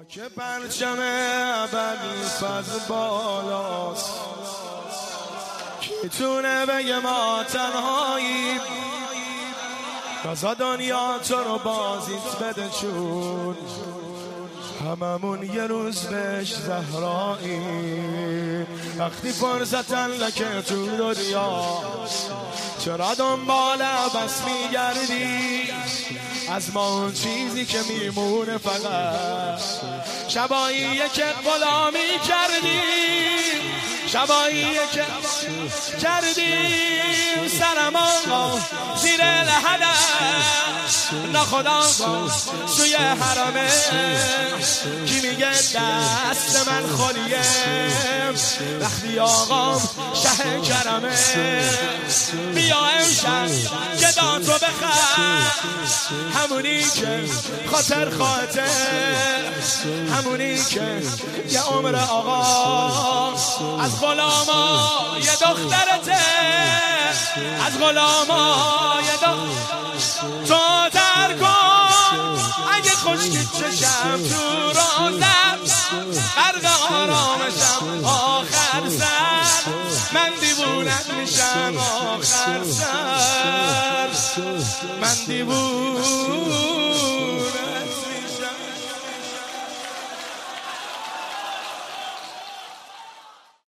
که پرچم ابوالفضل بالاست، میتونه بگه ما تنهاییم، رضا دنیا تو رو بازیت بده چون هممون یه روز بهش زهراییم. وقتی فرصتن لکه تو دنیا چرا دنبال بس میگردی؟ از ما اون چیزی که میمونه فقط شباییه که غلامی کردی، شباییه که کردیم سرم آقا زیر لحدم ناخدا سوی حرمه. کی میگه دست من خالیه وقتی آقام شه کرمه؟ بیا امشب که داتو بخر، همونی که خاطر خاطر، همونی که یه عمر آقا از غلامای دخترته، از غلامای تو تر کن اگه خشکی چشم تو روزم غرق آرامشم آخر سر، من دیوونت میشم آخر سر، من دیوونت